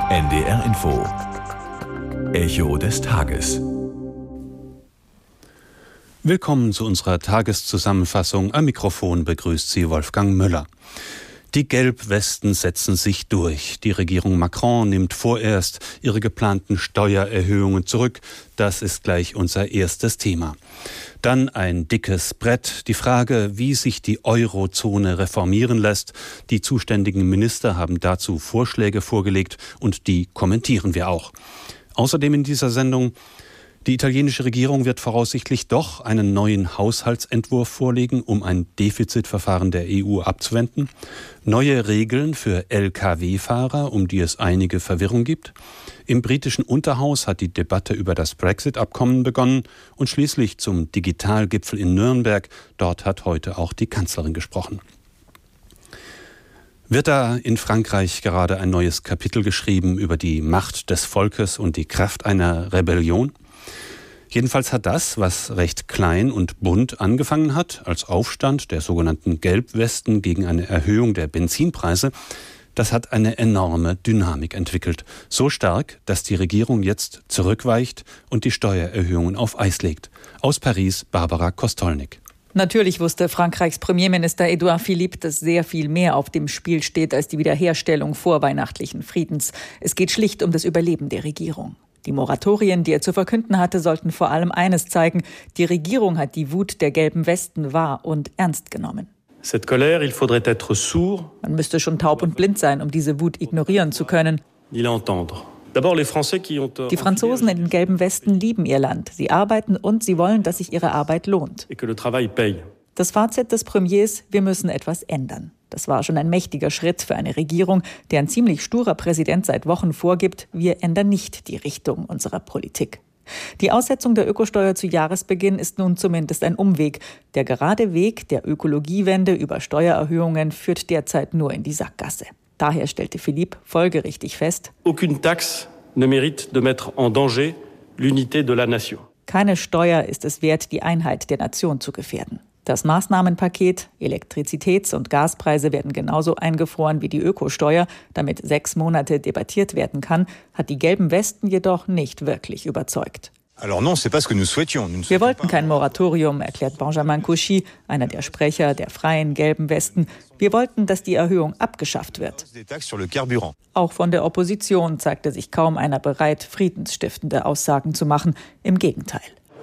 NDR Info. Echo des Tages. Willkommen zu unserer Tageszusammenfassung. Am Mikrofon begrüßt Sie Wolfgang Müller. Die Gelbwesten setzen sich durch. Die Regierung Macron nimmt vorerst ihre geplanten Steuererhöhungen zurück. Das ist gleich unser erstes Thema. Dann ein dickes Brett. Die Frage, wie sich die Eurozone reformieren lässt. Die zuständigen Minister haben dazu Vorschläge vorgelegt und die kommentieren wir auch. Außerdem in dieser Sendung: Die italienische Regierung wird voraussichtlich doch einen neuen Haushaltsentwurf vorlegen, um ein Defizitverfahren der EU abzuwenden. Neue Regeln für Lkw-Fahrer, um die es einige Verwirrung gibt. Im britischen Unterhaus hat die Debatte über das Brexit-Abkommen begonnen. Und schließlich zum Digitalgipfel in Nürnberg. Dort hat heute auch die Kanzlerin gesprochen. Wird da in Frankreich gerade ein neues Kapitel geschrieben über die Macht des Volkes und die Kraft einer Rebellion? Jedenfalls hat das, was recht klein und bunt angefangen hat, als Aufstand der sogenannten Gelbwesten gegen eine Erhöhung der Benzinpreise, das hat eine enorme Dynamik entwickelt. So stark, dass die Regierung jetzt zurückweicht und die Steuererhöhungen auf Eis legt. Aus Paris, Barbara Kostolnik. Natürlich wusste Frankreichs Premierminister Édouard Philippe, dass sehr viel mehr auf dem Spiel steht als die Wiederherstellung vorweihnachtlichen Friedens. Es geht schlicht um das Überleben der Regierung. Die Moratorien, die er zu verkünden hatte, sollten vor allem eines zeigen: Die Regierung hat die Wut der gelben Westen wahr und ernst genommen. Man müsste schon taub und blind sein, um diese Wut ignorieren zu können. Die Franzosen in den gelben Westen lieben ihr Land. Sie arbeiten und sie wollen, dass sich ihre Arbeit lohnt. Das Fazit des Premiers: Wir müssen etwas ändern. Das war schon ein mächtiger Schritt für eine Regierung, der ein ziemlich sturer Präsident seit Wochen vorgibt: Wir ändern nicht die Richtung unserer Politik. Die Aussetzung der Ökosteuer zu Jahresbeginn ist nun zumindest ein Umweg. Der gerade Weg der Ökologiewende über Steuererhöhungen führt derzeit nur in die Sackgasse. Daher stellte Philippe folgerichtig fest: Aucune taxe ne mérite de mettre en danger l'unité de la nation. Keine Steuer ist es wert, die Einheit der Nation zu gefährden. Das Maßnahmenpaket, Elektrizitäts- und Gaspreise werden genauso eingefroren wie die Ökosteuer, damit 6 Monate debattiert werden kann, hat die gelben Westen jedoch nicht wirklich überzeugt. Wir wollten kein Moratorium, erklärt Benjamin Cauchy, einer der Sprecher der freien gelben Westen. Wir wollten, dass die Erhöhung abgeschafft wird. Auch von der Opposition zeigte sich kaum einer bereit, friedensstiftende Aussagen zu machen. Im Gegenteil.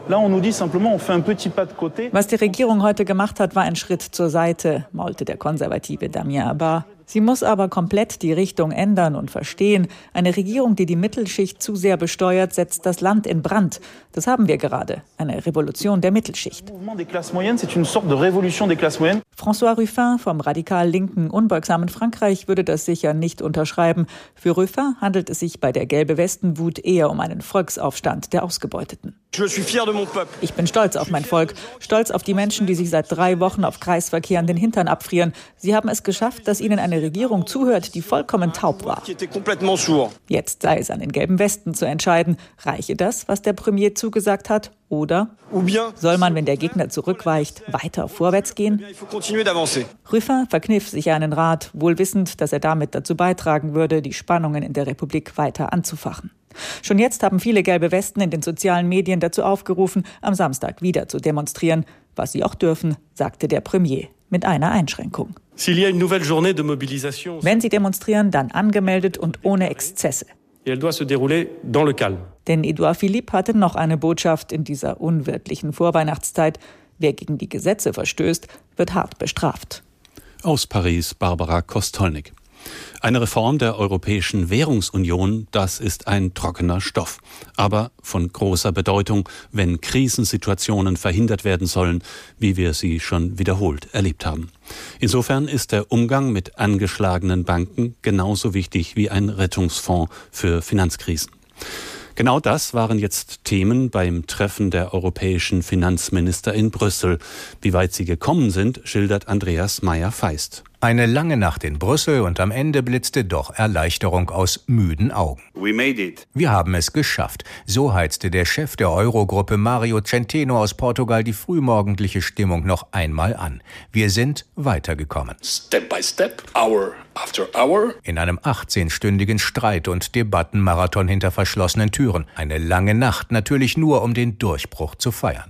Was die Regierung heute gemacht hat, war ein Schritt zur Seite, maulte der konservative Damien Abad. Sie muss aber komplett die Richtung ändern und verstehen: Eine Regierung, die die Mittelschicht zu sehr besteuert, setzt das Land in Brand. Das haben wir gerade, eine Revolution der Mittelschicht. François Ruffin vom radikal linken, unbeugsamen Frankreich würde das sicher nicht unterschreiben. Für Ruffin handelt es sich bei der Gelbe-Westen-Wut eher um einen Volksaufstand der Ausgebeuteten. Ich bin stolz auf mein Volk, stolz auf die Menschen, die sich seit 3 Wochen auf Kreisverkehren den Hintern abfrieren. Sie haben es geschafft, dass ihnen eine Regierung zuhört, die vollkommen taub war. Jetzt sei es an den gelben Westen zu entscheiden: Reiche das, was der Premier zugesagt hat? Oder soll man, wenn der Gegner zurückweicht, weiter vorwärts gehen? Ruffin verkniff sich einen Rat, wohl wissend, dass er damit dazu beitragen würde, die Spannungen in der Republik weiter anzufachen. Schon jetzt haben viele gelbe Westen in den sozialen Medien dazu aufgerufen, am Samstag wieder zu demonstrieren. Was sie auch dürfen, sagte der Premier, mit einer Einschränkung. Wenn sie demonstrieren, dann angemeldet und ohne Exzesse. Denn Édouard Philippe hatte noch eine Botschaft in dieser unwirtlichen Vorweihnachtszeit: Wer gegen die Gesetze verstößt, wird hart bestraft. Aus Paris, Barbara Kostolnik. Eine Reform der Europäischen Währungsunion, das ist ein trockener Stoff, aber von großer Bedeutung, wenn Krisensituationen verhindert werden sollen, wie wir sie schon wiederholt erlebt haben. Insofern ist der Umgang mit angeschlagenen Banken genauso wichtig wie ein Rettungsfonds für Finanzkrisen. Genau das waren jetzt Themen beim Treffen der europäischen Finanzminister in Brüssel. Wie weit sie gekommen sind, schildert Andreas Meyer-Feist. Eine lange Nacht in Brüssel und am Ende blitzte doch Erleichterung aus müden Augen. Wir haben es geschafft. So heizte der Chef der Eurogruppe Mario Centeno aus Portugal die frühmorgendliche Stimmung noch einmal an. Wir sind weitergekommen. Step by step, our In einem 18-stündigen Streit- und Debattenmarathon hinter verschlossenen Türen. Eine lange Nacht, natürlich nur, um den Durchbruch zu feiern.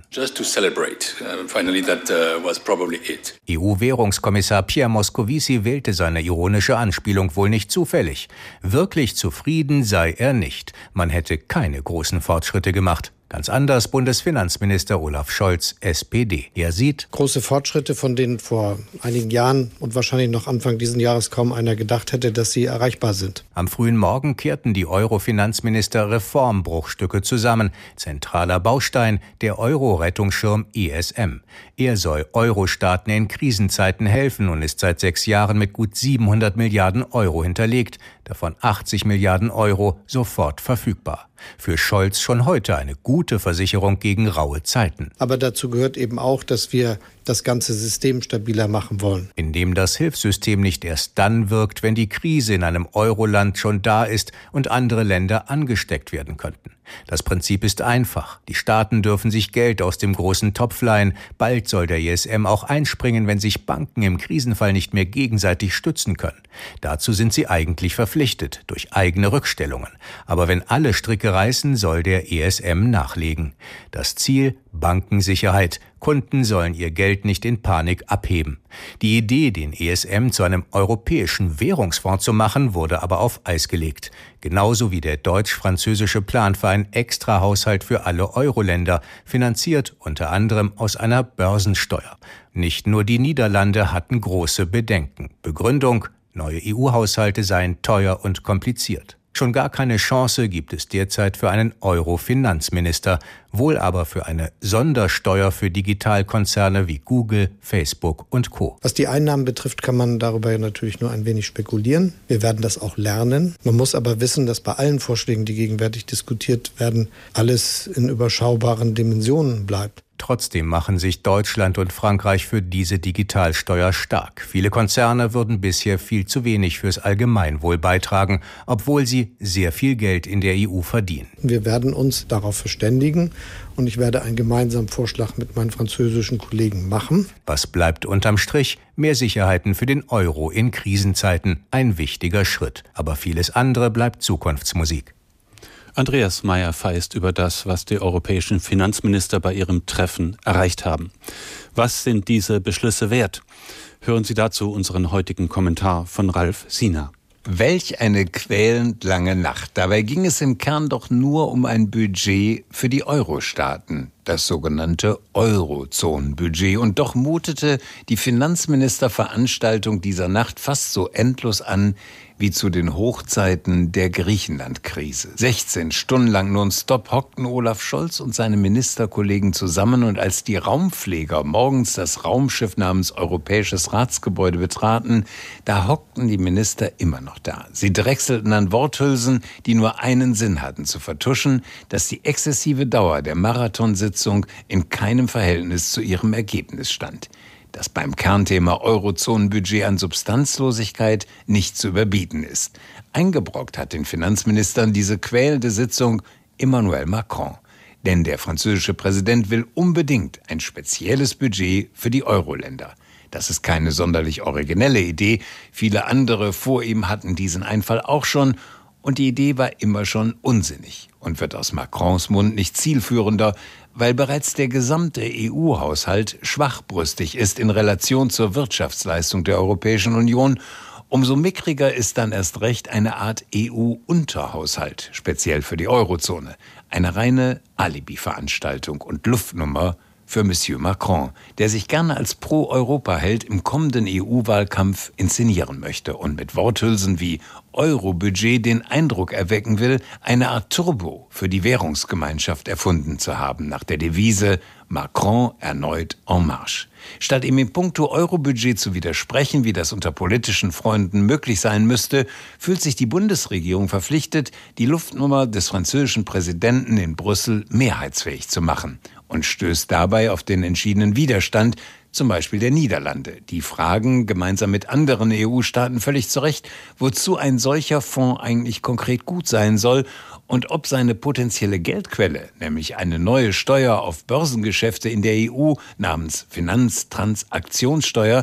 EU-Währungskommissar Pierre Moscovici wählte seine ironische Anspielung wohl nicht zufällig. Wirklich zufrieden sei er nicht. Man hätte keine großen Fortschritte gemacht. Ganz anders Bundesfinanzminister Olaf Scholz, SPD. Er sieht große Fortschritte, von denen vor einigen Jahren und wahrscheinlich noch Anfang dieses Jahres kaum einer gedacht hätte, dass sie erreichbar sind. Am frühen Morgen kehrten die Euro-Finanzminister Reformbruchstücke zusammen. Zentraler Baustein der Euro-Rettungsschirm ESM. Er soll Euro-Staaten in Krisenzeiten helfen und ist seit 6 Jahren mit gut 700 Milliarden Euro hinterlegt. Davon 80 Milliarden Euro sofort verfügbar. Für Scholz schon heute eine gute Versicherung gegen raue Zeiten. Aber dazu gehört eben auch, dass wir das ganze System stabiler machen wollen. Indem das Hilfssystem nicht erst dann wirkt, wenn die Krise in einem Euro-Land schon da ist und andere Länder angesteckt werden könnten. Das Prinzip ist einfach. Die Staaten dürfen sich Geld aus dem großen Topf leihen. Bald soll der ESM auch einspringen, wenn sich Banken im Krisenfall nicht mehr gegenseitig stützen können. Dazu sind sie eigentlich verpflichtet, durch eigene Rückstellungen. Aber wenn alle Stricke reißen, soll der ESM nachlegen. Das Ziel: Bankensicherheit. Kunden sollen ihr Geld nicht in Panik abheben. Die Idee, den ESM zu einem europäischen Währungsfonds zu machen, wurde aber auf Eis gelegt. Genauso wie der deutsch-französische Plan für einen Extrahaushalt für alle Euro-Länder, finanziert unter anderem aus einer Börsensteuer. Nicht nur die Niederlande hatten große Bedenken. Begründung: neue EU-Haushalte seien teuer und kompliziert. Schon gar keine Chance gibt es derzeit für einen Euro-Finanzminister, wohl aber für eine Sondersteuer für Digitalkonzerne wie Google, Facebook und Co. Was die Einnahmen betrifft, kann man darüber natürlich nur ein wenig spekulieren. Wir werden das auch lernen. Man muss aber wissen, dass bei allen Vorschlägen, die gegenwärtig diskutiert werden, alles in überschaubaren Dimensionen bleibt. Trotzdem machen sich Deutschland und Frankreich für diese Digitalsteuer stark. Viele Konzerne würden bisher viel zu wenig fürs Allgemeinwohl beitragen, obwohl sie sehr viel Geld in der EU verdienen. Wir werden uns darauf verständigen und ich werde einen gemeinsamen Vorschlag mit meinen französischen Kollegen machen. Was bleibt unterm Strich? Mehr Sicherheiten für den Euro in Krisenzeiten. Ein wichtiger Schritt. Aber vieles andere bleibt Zukunftsmusik. Andreas Meier-Feist über das, was die europäischen Finanzminister bei ihrem Treffen erreicht haben. Was sind diese Beschlüsse wert? Hören Sie dazu unseren heutigen Kommentar von Ralf Sina. Welch eine quälend lange Nacht. Dabei ging es im Kern doch nur um ein Budget für die Euro-Staaten, das sogenannte Eurozonenbudget. Und doch mutete die Finanzministerveranstaltung dieser Nacht fast so endlos an wie zu den Hochzeiten der Griechenland-Krise. 16 Stunden lang nonstop hockten Olaf Scholz und seine Ministerkollegen zusammen, und als die Raumpfleger morgens das Raumschiff namens Europäisches Ratsgebäude betraten, da hockten die Minister immer noch da. Sie drechselten an Worthülsen, die nur einen Sinn hatten: zu vertuschen, dass die exzessive Dauer der Marathonsitzung in keinem Verhältnis zu ihrem Ergebnis stand. Dass beim Kernthema Eurozonenbudget an Substanzlosigkeit nicht zu überbieten ist. Eingebrockt hat den Finanzministern diese quälende Sitzung Emmanuel Macron. Denn der französische Präsident will unbedingt ein spezielles Budget für die Euro-Länder. Das ist keine sonderlich originelle Idee. Viele andere vor ihm hatten diesen Einfall auch schon. Und die Idee war immer schon unsinnig und wird aus Macrons Mund nicht zielführender, weil bereits der gesamte EU-Haushalt schwachbrüstig ist in Relation zur Wirtschaftsleistung der Europäischen Union. Umso mickriger ist dann erst recht eine Art EU-Unterhaushalt, speziell für die Eurozone. Eine reine Alibi-Veranstaltung und Luftnummer für Monsieur Macron, der sich gerne als Pro-Europa-Held im kommenden EU-Wahlkampf inszenieren möchte und mit Worthülsen wie Euro-Budget den Eindruck erwecken will, eine Art Turbo für die Währungsgemeinschaft erfunden zu haben, nach der Devise Macron erneut en marche. Statt ihm in puncto Euro-Budget zu widersprechen, wie das unter politischen Freunden möglich sein müsste, fühlt sich die Bundesregierung verpflichtet, die Luftnummer des französischen Präsidenten in Brüssel mehrheitsfähig zu machen und stößt dabei auf den entschiedenen Widerstand, zum Beispiel der Niederlande. Die fragen gemeinsam mit anderen EU-Staaten völlig zu Recht, wozu ein solcher Fonds eigentlich konkret gut sein soll und ob seine potenzielle Geldquelle, nämlich eine neue Steuer auf Börsengeschäfte in der EU namens Finanztransaktionssteuer,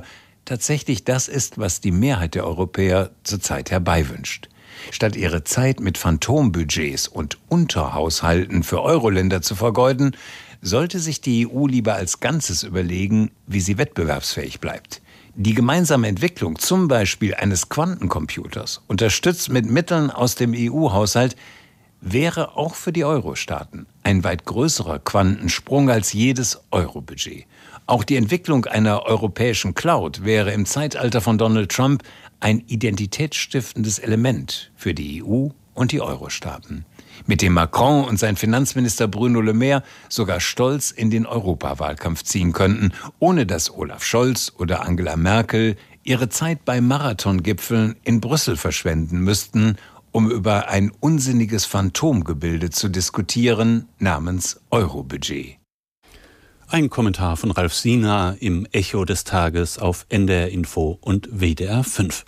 tatsächlich das ist, was die Mehrheit der Europäer zurzeit herbeiwünscht. Statt ihre Zeit mit Phantombudgets und Unterhaushalten für Euro-Länder zu vergeuden, sollte sich die EU lieber als Ganzes überlegen, wie sie wettbewerbsfähig bleibt. Die gemeinsame Entwicklung, zum Beispiel eines Quantencomputers, unterstützt mit Mitteln aus dem EU-Haushalt, wäre auch für die Euro-Staaten ein weit größerer Quantensprung als jedes Euro-Budget. Auch die Entwicklung einer europäischen Cloud wäre im Zeitalter von Donald Trump ein identitätsstiftendes Element für die EU und die Euro-Staaten, mit dem Macron und sein Finanzminister Bruno Le Maire sogar stolz in den Europawahlkampf ziehen könnten, ohne dass Olaf Scholz oder Angela Merkel ihre Zeit bei Marathongipfeln in Brüssel verschwenden müssten, um über ein unsinniges Phantomgebilde zu diskutieren namens Euro-Budget. Ein Kommentar von Ralf Sina im Echo des Tages auf NDR Info und WDR 5.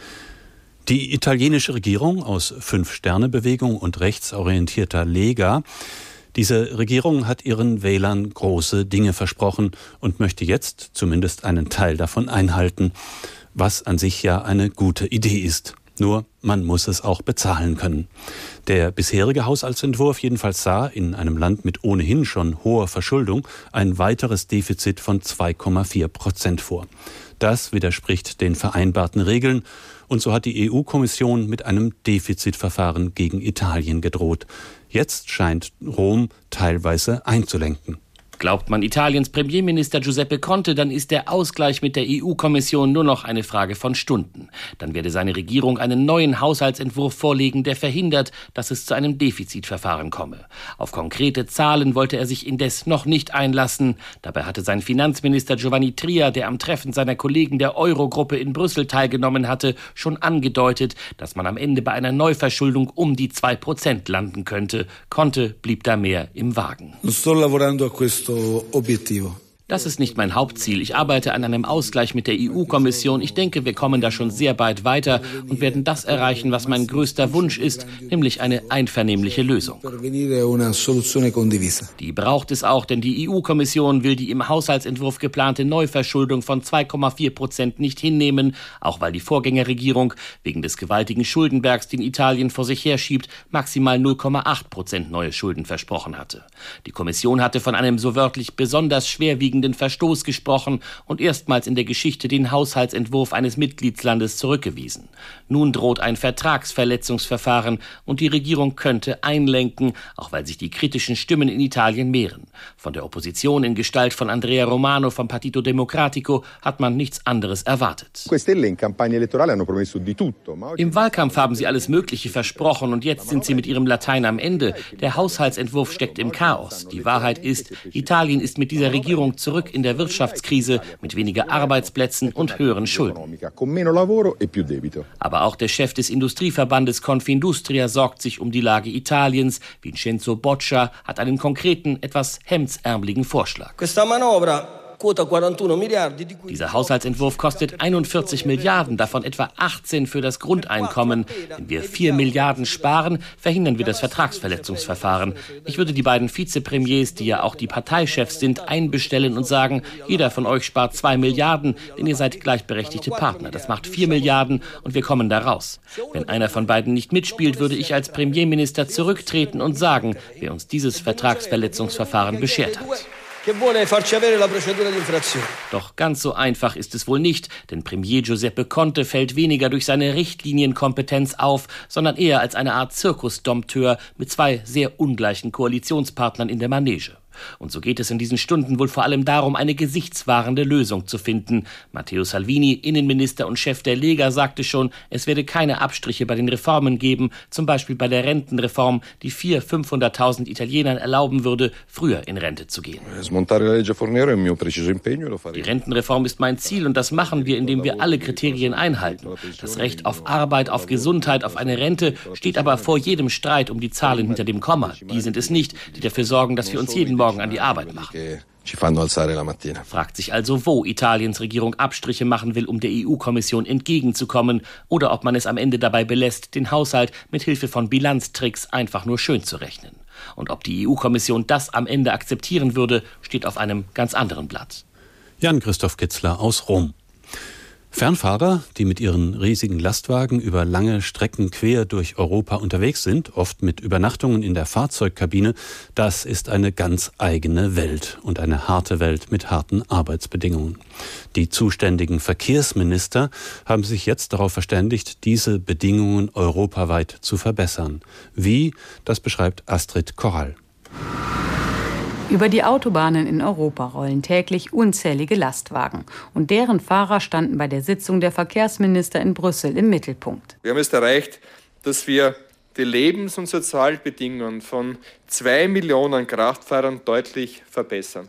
Die italienische Regierung aus 5-Sterne-Bewegung und rechtsorientierter Lega, diese Regierung hat ihren Wählern große Dinge versprochen und möchte jetzt zumindest einen Teil davon einhalten, was an sich ja eine gute Idee ist. Nur, man muss es auch bezahlen können. Der bisherige Haushaltsentwurf jedenfalls sah in einem Land mit ohnehin schon hoher Verschuldung ein weiteres Defizit von 2,4% vor. Das widerspricht den vereinbarten Regeln und so hat die EU-Kommission mit einem Defizitverfahren gegen Italien gedroht. Jetzt scheint Rom teilweise einzulenken. Glaubt man Italiens Premierminister Giuseppe Conte, dann ist der Ausgleich mit der EU-Kommission nur noch eine Frage von Stunden. Dann werde seine Regierung einen neuen Haushaltsentwurf vorlegen, der verhindert, dass es zu einem Defizitverfahren komme. Auf konkrete Zahlen wollte er sich indes noch nicht einlassen. Dabei hatte sein Finanzminister Giovanni Tria, der am Treffen seiner Kollegen der Eurogruppe in Brüssel teilgenommen hatte, schon angedeutet, dass man am Ende bei einer Neuverschuldung um die 2% landen könnte. Conte blieb da mehr im Wagen. Das ist nicht mein Hauptziel. Ich arbeite an einem Ausgleich mit der EU-Kommission. Ich denke, wir kommen da schon sehr bald weiter und werden das erreichen, was mein größter Wunsch ist, nämlich eine einvernehmliche Lösung. Die braucht es auch, denn die EU-Kommission will die im Haushaltsentwurf geplante Neuverschuldung von 2,4% nicht hinnehmen, auch weil die Vorgängerregierung wegen des gewaltigen Schuldenbergs, den Italien vor sich herschiebt, maximal 0,8% neue Schulden versprochen hatte. Die Kommission hatte von einem so wörtlich besonders schwerwiegenden Verstoß gesprochen und erstmals in der Geschichte den Haushaltsentwurf eines Mitgliedslandes zurückgewiesen. Nun droht ein Vertragsverletzungsverfahren und die Regierung könnte einlenken, auch weil sich die kritischen Stimmen in Italien mehren. Von der Opposition in Gestalt von Andrea Romano vom Partito Democratico hat man nichts anderes erwartet. Im Wahlkampf haben sie alles Mögliche versprochen und jetzt sind sie mit ihrem Latein am Ende. Der Haushaltsentwurf steckt im Chaos. Die Wahrheit ist, Italien ist mit dieser Regierung zurück in der Wirtschaftskrise mit weniger Arbeitsplätzen und höheren Schulden. Aber auch der Chef des Industrieverbandes Confindustria sorgt sich um die Lage Italiens. Vincenzo Boccia hat einen konkreten, etwas hemdsärmeligen Vorschlag. Dieser Haushaltsentwurf kostet 41 Milliarden, davon etwa 18 für das Grundeinkommen. Wenn wir 4 Milliarden sparen, verhindern wir das Vertragsverletzungsverfahren. Ich würde die beiden Vizepremiers, die ja auch die Parteichefs sind, einbestellen und sagen, jeder von euch spart 2 Milliarden, denn ihr seid gleichberechtigte Partner. Das macht 4 Milliarden und wir kommen da raus. Wenn einer von beiden nicht mitspielt, würde ich als Premierminister zurücktreten und sagen, wer uns dieses Vertragsverletzungsverfahren beschert hat. Doch ganz so einfach ist es wohl nicht, denn Premier Giuseppe Conte fällt weniger durch seine Richtlinienkompetenz auf, sondern eher als eine Art Zirkusdompteur mit 2 sehr ungleichen Koalitionspartnern in der Manege. Und so geht es in diesen Stunden wohl vor allem darum, eine gesichtswahrende Lösung zu finden. Matteo Salvini, Innenminister und Chef der Lega, sagte schon, es werde keine Abstriche bei den Reformen geben, zum Beispiel bei der Rentenreform, die 500.000 Italienern erlauben würde, früher in Rente zu gehen. Die Rentenreform ist mein Ziel und das machen wir, indem wir alle Kriterien einhalten. Das Recht auf Arbeit, auf Gesundheit, auf eine Rente steht aber vor jedem Streit um die Zahlen hinter dem Komma. Die sind es nicht, die dafür sorgen, dass wir uns jeden Morgen an die Arbeit machen. Fragt sich also, wo Italiens Regierung Abstriche machen will, um der EU-Kommission entgegenzukommen, oder ob man es am Ende dabei belässt, den Haushalt mit Hilfe von Bilanztricks einfach nur schön zu rechnen. Und ob die EU-Kommission das am Ende akzeptieren würde, steht auf einem ganz anderen Blatt. Jan-Christoph Kitzler aus Rom. Fernfahrer, die mit ihren riesigen Lastwagen über lange Strecken quer durch Europa unterwegs sind, oft mit Übernachtungen in der Fahrzeugkabine, das ist eine ganz eigene Welt und eine harte Welt mit harten Arbeitsbedingungen. Die zuständigen Verkehrsminister haben sich jetzt darauf verständigt, diese Bedingungen europaweit zu verbessern. Wie, das beschreibt Astrid Korall. Über die Autobahnen in Europa rollen täglich unzählige Lastwagen. Und deren Fahrer standen bei der Sitzung der Verkehrsminister in Brüssel im Mittelpunkt. Wir haben es erreicht, dass wir die Lebens- und Sozialbedingungen von 2 Millionen Kraftfahrern deutlich verbessern.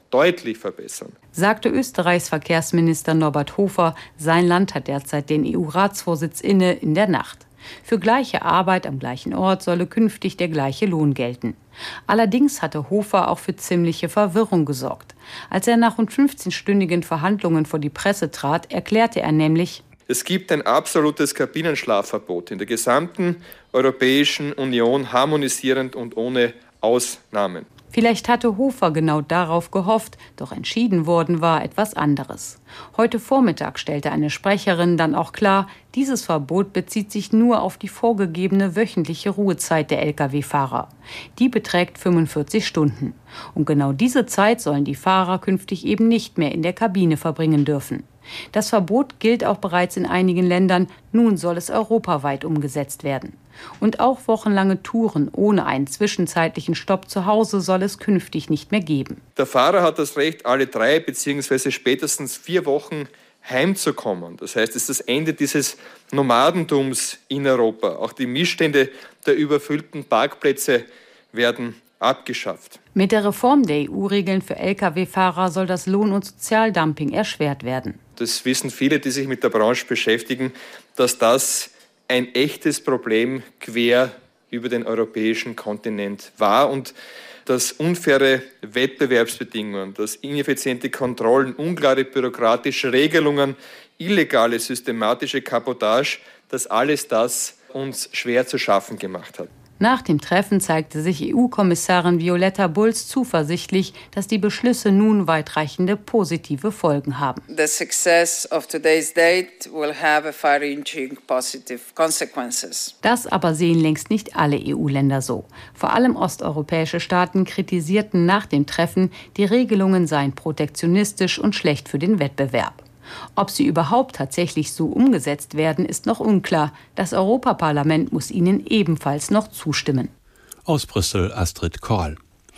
Sagte Österreichs Verkehrsminister Norbert Hofer. Sein Land hat derzeit den EU-Ratsvorsitz inne in der Nacht. Für gleiche Arbeit am gleichen Ort solle künftig der gleiche Lohn gelten. Allerdings hatte Hofer auch für ziemliche Verwirrung gesorgt. Als er nach rund 15-stündigen Verhandlungen vor die Presse trat, erklärte er nämlich: Es gibt ein absolutes Kabinenschlafverbot in der gesamten Europäischen Union, harmonisierend und ohne Ausnahmen. Vielleicht hatte Hofer genau darauf gehofft, doch entschieden worden war etwas anderes. Heute Vormittag stellte eine Sprecherin dann auch klar, dieses Verbot bezieht sich nur auf die vorgegebene wöchentliche Ruhezeit der Lkw-Fahrer. Die beträgt 45 Stunden. Und genau diese Zeit sollen die Fahrer künftig eben nicht mehr in der Kabine verbringen dürfen. Das Verbot gilt auch bereits in einigen Ländern, nun soll es europaweit umgesetzt werden. Und auch wochenlange Touren ohne einen zwischenzeitlichen Stopp zu Hause soll es künftig nicht mehr geben. Der Fahrer hat das Recht, alle 3 bzw. spätestens 4 Wochen heimzukommen. Das heißt, es ist das Ende dieses Nomadentums in Europa. Auch die Missstände der überfüllten Parkplätze werden abgeschafft. Mit der Reform der EU-Regeln für Lkw-Fahrer soll das Lohn- und Sozialdumping erschwert werden. Das wissen viele, die sich mit der Branche beschäftigen, dass das ein echtes Problem quer über den europäischen Kontinent war und dass unfaire Wettbewerbsbedingungen, dass ineffiziente Kontrollen, unklare bürokratische Regelungen, illegale systematische Kabotage, dass alles das uns schwer zu schaffen gemacht hat. Nach dem Treffen zeigte sich EU-Kommissarin Violetta Bulc zuversichtlich, dass die Beschlüsse nun weitreichende positive Folgen haben. The success of today's date will have a far-reaching positive consequences. Das aber sehen längst nicht alle EU-Länder so. Vor allem osteuropäische Staaten kritisierten nach dem Treffen, die Regelungen seien protektionistisch und schlecht für den Wettbewerb. Ob sie überhaupt tatsächlich so umgesetzt werden, ist noch unklar. Das Europaparlament muss ihnen ebenfalls noch zustimmen. Aus Brüssel Astrid Korall.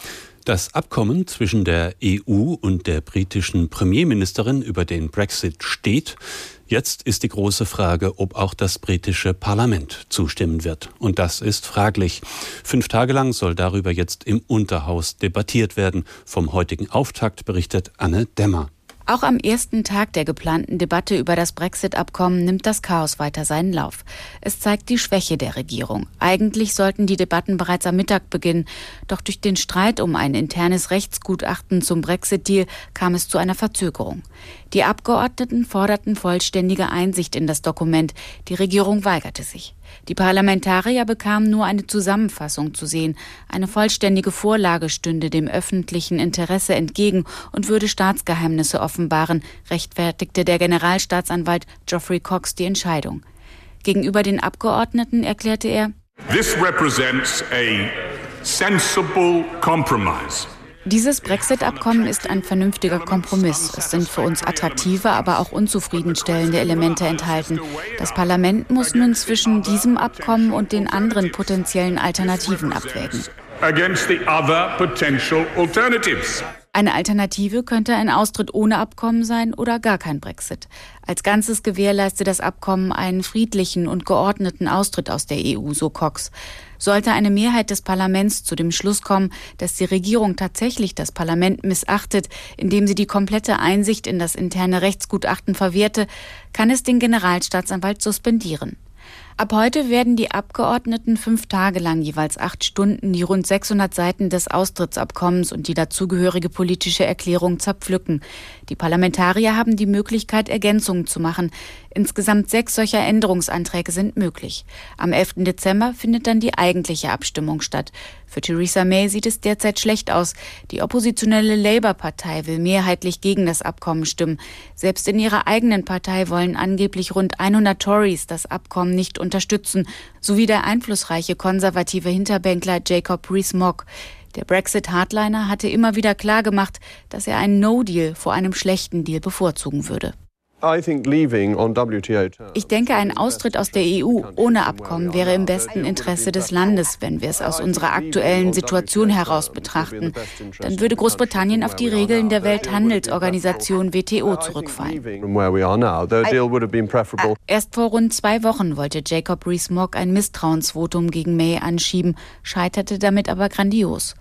Das Abkommen zwischen der EU und der britischen Premierministerin über den Brexit steht. Jetzt ist die große Frage, ob auch das britische Parlament zustimmen wird. Und das ist fraglich. 5 Tage lang soll darüber jetzt im Unterhaus debattiert werden. Vom heutigen Auftakt berichtet Anne Demmer. Auch am ersten Tag der geplanten Debatte über das Brexit-Abkommen nimmt das Chaos weiter seinen Lauf. Es zeigt die Schwäche der Regierung. Eigentlich sollten die Debatten bereits am Mittag beginnen. Doch durch den Streit um ein internes Rechtsgutachten zum Brexit-Deal kam es zu einer Verzögerung. Die Abgeordneten forderten vollständige Einsicht in das Dokument. Die Regierung weigerte sich. Die Parlamentarier bekamen nur eine Zusammenfassung zu sehen. Eine vollständige Vorlage stünde dem öffentlichen Interesse entgegen und würde Staatsgeheimnisse offenbaren, rechtfertigte der Generalstaatsanwalt Geoffrey Cox die Entscheidung. Gegenüber den Abgeordneten erklärte er: This represents a sensible compromise. Dieses Brexit-Abkommen ist ein vernünftiger Kompromiss. Es sind für uns attraktive, aber auch unzufriedenstellende Elemente enthalten. Das Parlament muss nun zwischen diesem Abkommen und den anderen potenziellen Alternativen abwägen. Eine Alternative könnte ein Austritt ohne Abkommen sein oder gar kein Brexit. Als Ganzes gewährleistet das Abkommen einen friedlichen und geordneten Austritt aus der EU, so Cox. Sollte eine Mehrheit des Parlaments zu dem Schluss kommen, dass die Regierung tatsächlich das Parlament missachtet, indem sie die komplette Einsicht in das interne Rechtsgutachten verwehrte, kann es den Generalstaatsanwalt suspendieren. Ab heute werden die Abgeordneten 5 Tage lang jeweils 8 Stunden die rund 600 Seiten des Austrittsabkommens und die dazugehörige politische Erklärung zerpflücken. Die Parlamentarier haben die Möglichkeit, Ergänzungen zu machen. Insgesamt 6 solcher Änderungsanträge sind möglich. Am 11. Dezember findet dann die eigentliche Abstimmung statt. Für Theresa May sieht es derzeit schlecht aus. Die oppositionelle Labour-Partei will mehrheitlich gegen das Abkommen stimmen. Selbst in ihrer eigenen Partei wollen angeblich rund 100 Tories das Abkommen nicht unterstützen, sowie der einflussreiche konservative Hinterbänkler Jacob Rees-Mogg. Der Brexit-Hardliner hatte immer wieder klargemacht, dass er einen No-Deal vor einem schlechten Deal bevorzugen würde. Ich denke, ein Austritt aus der EU ohne Abkommen wäre im besten Interesse des Landes, wenn wir es aus unserer aktuellen Situation heraus betrachten. Dann würde Großbritannien auf die Regeln der Welthandelsorganisation WTO zurückfallen. Erst vor rund 2 Wochen wollte Jacob Rees-Mogg ein Misstrauensvotum gegen May anschieben, scheiterte damit aber grandios.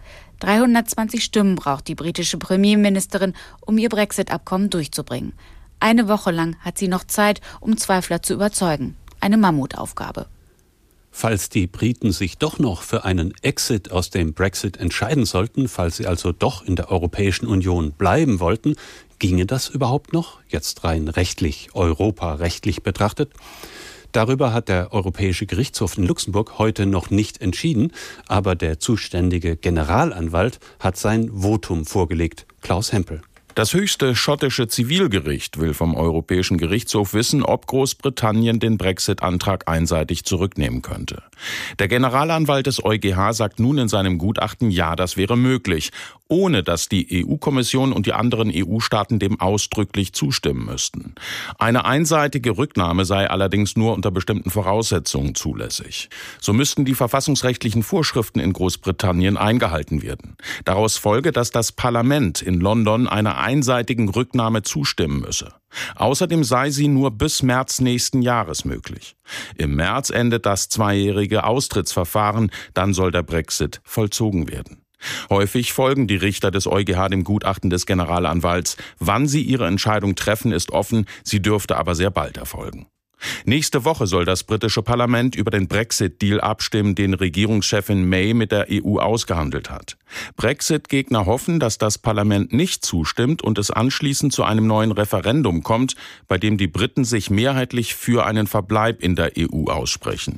320 Stimmen braucht die britische Premierministerin, um ihr Brexit-Abkommen durchzubringen. Eine Woche lang hat sie noch Zeit, um Zweifler zu überzeugen. Eine Mammutaufgabe. Falls die Briten sich doch noch für einen Exit aus dem Brexit entscheiden sollten, falls sie also doch in der Europäischen Union bleiben wollten, ginge das überhaupt noch? Jetzt rein rechtlich, europarechtlich betrachtet. Darüber hat der Europäische Gerichtshof in Luxemburg heute noch nicht entschieden, aber der zuständige Generalanwalt hat sein Votum vorgelegt. Klaus Hempel. Das höchste schottische Zivilgericht will vom Europäischen Gerichtshof wissen, ob Großbritannien den Brexit-Antrag einseitig zurücknehmen könnte. Der Generalanwalt des EuGH sagt nun in seinem Gutachten, ja, das wäre möglich, ohne dass die EU-Kommission und die anderen EU-Staaten dem ausdrücklich zustimmen müssten. Eine einseitige Rücknahme sei allerdings nur unter bestimmten Voraussetzungen zulässig. So müssten die verfassungsrechtlichen Vorschriften in Großbritannien eingehalten werden. Daraus folge, dass das Parlament in London einer einseitigen Rücknahme zustimmen müsse. Außerdem sei sie nur bis März nächsten Jahres möglich. Im März endet das 2-jährige Austrittsverfahren, dann soll der Brexit vollzogen werden. Häufig folgen die Richter des EuGH dem Gutachten des Generalanwalts. Wann sie ihre Entscheidung treffen, ist offen, sie dürfte aber sehr bald erfolgen. Nächste Woche soll das britische Parlament über den Brexit-Deal abstimmen, den Regierungschefin May mit der EU ausgehandelt hat. Brexit-Gegner hoffen, dass das Parlament nicht zustimmt und es anschließend zu einem neuen Referendum kommt, bei dem die Briten sich mehrheitlich für einen Verbleib in der EU aussprechen.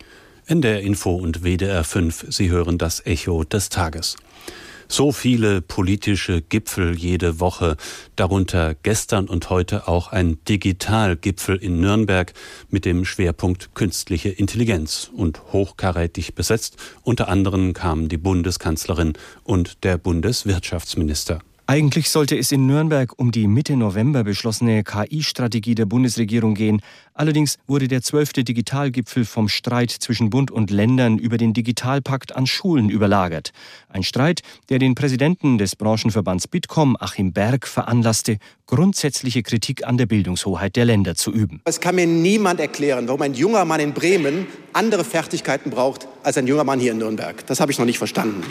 NDR Info und WDR 5, Sie hören das Echo des Tages. So viele politische Gipfel jede Woche, darunter gestern und heute auch ein Digitalgipfel in Nürnberg mit dem Schwerpunkt künstliche Intelligenz und hochkarätig besetzt. Unter anderem kamen die Bundeskanzlerin und der Bundeswirtschaftsminister. Eigentlich sollte es in Nürnberg um die Mitte November beschlossene KI-Strategie der Bundesregierung gehen. Allerdings wurde der 12. Digitalgipfel vom Streit zwischen Bund und Ländern über den Digitalpakt an Schulen überlagert. Ein Streit, der den Präsidenten des Branchenverbands Bitkom, Achim Berg, veranlasste, grundsätzliche Kritik an der Bildungshoheit der Länder zu üben. Es kann mir niemand erklären, warum ein junger Mann in Bremen andere Fertigkeiten braucht als ein junger Mann hier in Nürnberg. Das habe ich noch nicht verstanden.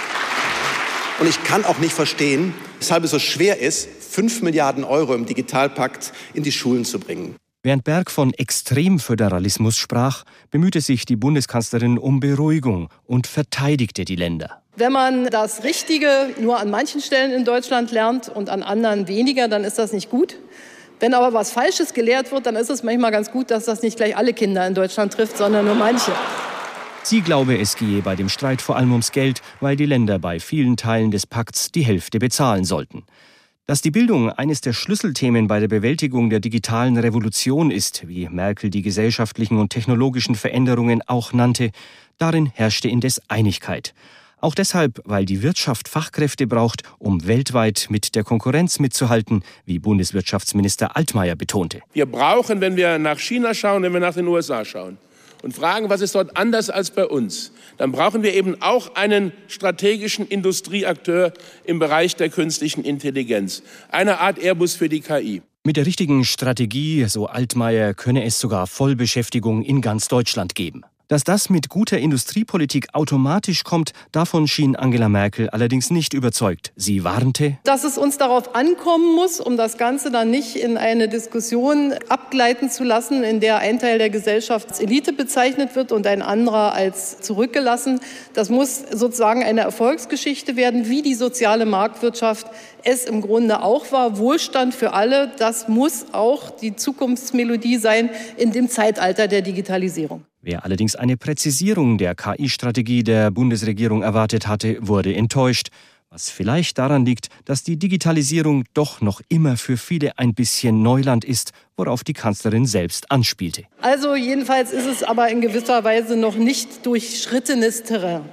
Und ich kann auch nicht verstehen, weshalb es so schwer ist, 5 Milliarden Euro im Digitalpakt in die Schulen zu bringen. Während Berg von Extremföderalismus sprach, bemühte sich die Bundeskanzlerin um Beruhigung und verteidigte die Länder. Wenn man das Richtige nur an manchen Stellen in Deutschland lernt und an anderen weniger, dann ist das nicht gut. Wenn aber was Falsches gelehrt wird, dann ist es manchmal ganz gut, dass das nicht gleich alle Kinder in Deutschland trifft, sondern nur manche. Sie glaube, es gehe bei dem Streit vor allem ums Geld, weil die Länder bei vielen Teilen des Pakts die Hälfte bezahlen sollten. Dass die Bildung eines der Schlüsselthemen bei der Bewältigung der digitalen Revolution ist, wie Merkel die gesellschaftlichen und technologischen Veränderungen auch nannte, darin herrschte indes Einigkeit. Auch deshalb, weil die Wirtschaft Fachkräfte braucht, um weltweit mit der Konkurrenz mitzuhalten, wie Bundeswirtschaftsminister Altmaier betonte. Wir brauchen, wenn wir nach China schauen, wenn wir nach den USA schauen und fragen, was ist dort anders als bei uns, dann brauchen wir eben auch einen strategischen Industrieakteur im Bereich der künstlichen Intelligenz. Eine Art Airbus für die KI. Mit der richtigen Strategie, so Altmaier, könne es sogar Vollbeschäftigung in ganz Deutschland geben. Dass das mit guter Industriepolitik automatisch kommt, davon schien Angela Merkel allerdings nicht überzeugt. Sie warnte, dass es uns darauf ankommen muss, um das Ganze dann nicht in eine Diskussion abgleiten zu lassen, in der ein Teil der Gesellschaft als Elite bezeichnet wird und ein anderer als zurückgelassen. Das muss sozusagen eine Erfolgsgeschichte werden, wie die soziale Marktwirtschaft es im Grunde auch war. Wohlstand für alle, das muss auch die Zukunftsmelodie sein in dem Zeitalter der Digitalisierung. Wer allerdings eine Präzisierung der KI-Strategie der Bundesregierung erwartet hatte, wurde enttäuscht. Was vielleicht daran liegt, dass die Digitalisierung doch noch immer für viele ein bisschen Neuland ist, worauf die Kanzlerin selbst anspielte. Also jedenfalls ist es aber in gewisser Weise noch nicht durchschrittenes Terrain.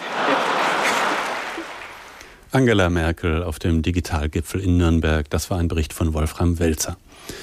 Angela Merkel auf dem Digitalgipfel in Nürnberg. Das war ein Bericht von Wolfram Welzer.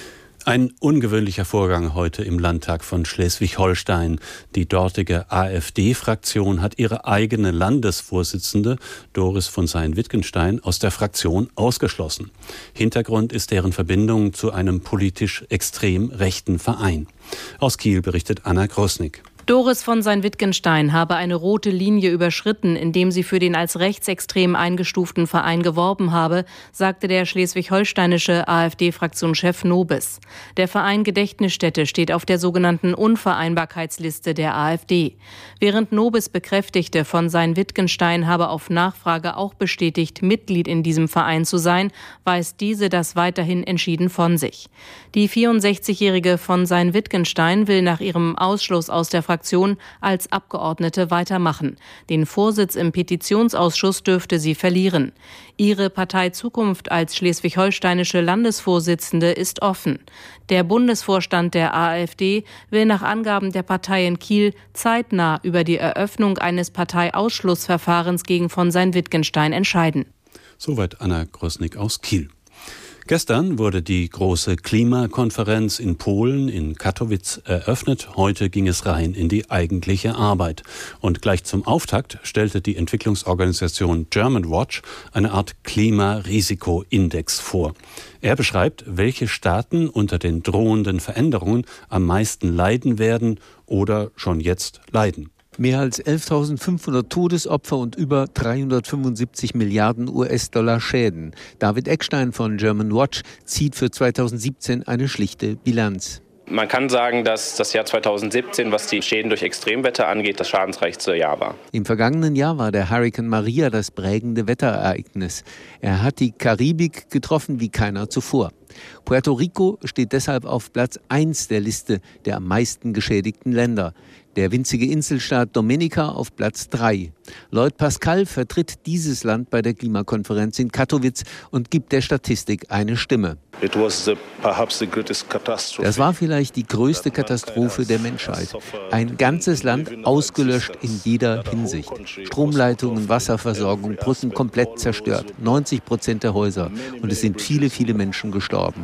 Ein ungewöhnlicher Vorgang heute im Landtag von Schleswig-Holstein. Die dortige AfD-Fraktion hat ihre eigene Landesvorsitzende, Doris von Sayn-Wittgenstein, aus der Fraktion ausgeschlossen. Hintergrund ist deren Verbindung zu einem politisch extrem rechten Verein. Aus Kiel berichtet Anna Grosnick. Doris von Sayn-Wittgenstein habe eine rote Linie überschritten, indem sie für den als rechtsextrem eingestuften Verein geworben habe, sagte der schleswig-holsteinische AfD-Fraktionschef Nobis. Der Verein Gedächtnisstätte steht auf der sogenannten Unvereinbarkeitsliste der AfD. Während Nobis bekräftigte, von Sayn-Wittgenstein habe auf Nachfrage auch bestätigt, Mitglied in diesem Verein zu sein, weist diese das weiterhin entschieden von sich. Die 64-jährige von Sayn-Wittgenstein will nach ihrem Ausschluss aus der Fraktion als Abgeordnete weitermachen. Den Vorsitz im Petitionsausschuss dürfte sie verlieren. Ihre Partei Zukunft als schleswig-holsteinische Landesvorsitzende ist offen. Der Bundesvorstand der AfD will nach Angaben der Partei in Kiel zeitnah über die Eröffnung eines Parteiausschlussverfahrens gegen von Sayn-Wittgenstein entscheiden. Soweit Anna Grosnick aus Kiel. Gestern wurde die große Klimakonferenz in Polen in Katowice eröffnet. Heute ging es rein in die eigentliche Arbeit. Und gleich zum Auftakt stellte die Entwicklungsorganisation Germanwatch eine Art Klimarisikoindex vor. Er beschreibt, welche Staaten unter den drohenden Veränderungen am meisten leiden werden oder schon jetzt leiden. Mehr als 11.500 Todesopfer und über 375 Milliarden US-Dollar Schäden. David Eckstein von Germanwatch zieht für 2017 eine schlichte Bilanz. Man kann sagen, dass das Jahr 2017, was die Schäden durch Extremwetter angeht, das schadensreichste Jahr war. Im vergangenen Jahr war der Hurrikan Maria das prägende Wetterereignis. Er hat die Karibik getroffen wie keiner zuvor. Puerto Rico steht deshalb auf Platz 1 der Liste der am meisten geschädigten Länder. Der winzige Inselstaat Dominica auf Platz 3. Lloyd Pascal vertritt dieses Land bei der Klimakonferenz in Katowice und gibt der Statistik eine Stimme. Das war vielleicht die größte Katastrophe der Menschheit. Ein ganzes Land ausgelöscht in jeder Hinsicht. Stromleitungen, Wasserversorgung, Brücken komplett zerstört. 90% der Häuser. Und es sind viele, viele Menschen gestorben.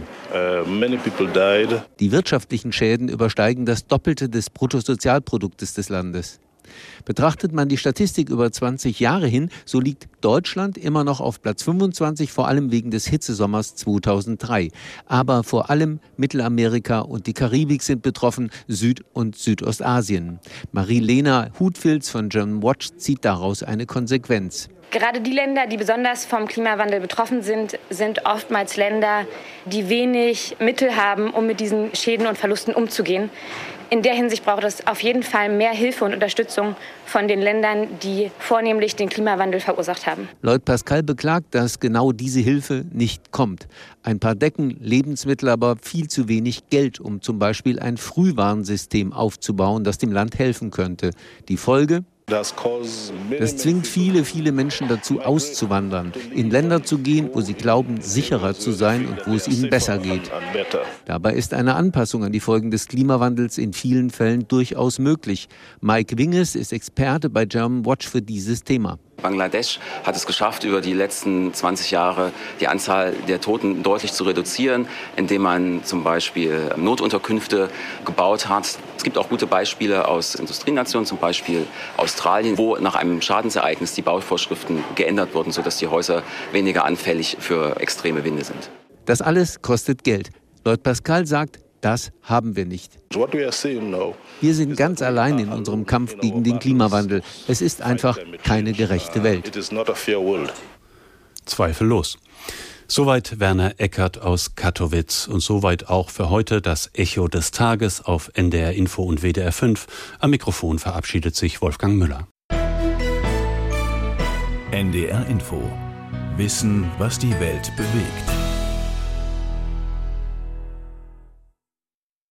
Die wirtschaftlichen Schäden übersteigen das Doppelte des Bruttosozialproduktes des Landes. Betrachtet man die Statistik über 20 Jahre hin, so liegt Deutschland immer noch auf Platz 25, vor allem wegen des Hitzesommers 2003. Aber vor allem Mittelamerika und die Karibik sind betroffen, Süd- und Südostasien. Marie-Lena Hutfils von Germanwatch zieht daraus eine Konsequenz. Gerade die Länder, die besonders vom Klimawandel betroffen sind, sind oftmals Länder, die wenig Mittel haben, um mit diesen Schäden und Verlusten umzugehen. In der Hinsicht braucht es auf jeden Fall mehr Hilfe und Unterstützung von den Ländern, die vornehmlich den Klimawandel verursacht haben. Lloyd Pascal beklagt, dass genau diese Hilfe nicht kommt. Ein paar Decken, Lebensmittel, aber viel zu wenig Geld, um zum Beispiel ein Frühwarnsystem aufzubauen, das dem Land helfen könnte. Die Folge? Das zwingt viele, viele Menschen dazu, auszuwandern, in Länder zu gehen, wo sie glauben, sicherer zu sein und wo es ihnen besser geht. Dabei ist eine Anpassung an die Folgen des Klimawandels in vielen Fällen durchaus möglich. Mike Winges ist Experte bei Germanwatch für dieses Thema. Bangladesch hat es geschafft, über die letzten 20 Jahre die Anzahl der Toten deutlich zu reduzieren, indem man zum Beispiel Notunterkünfte gebaut hat. Es gibt auch gute Beispiele aus Industrienationen, zum Beispiel Australien, wo nach einem Schadensereignis die Bauvorschriften geändert wurden, sodass die Häuser weniger anfällig für extreme Winde sind. Das alles kostet Geld. Lloyd Pascal sagt, Das haben wir nicht. Wir sind ganz allein in unserem Kampf gegen den Klimawandel. Es ist einfach keine gerechte Welt. Zweifellos. Soweit Werner Eckert aus Kattowitz und soweit auch für heute das Echo des Tages auf NDR Info und WDR 5. Am Mikrofon verabschiedet sich Wolfgang Müller. NDR Info. Wissen, was die Welt bewegt.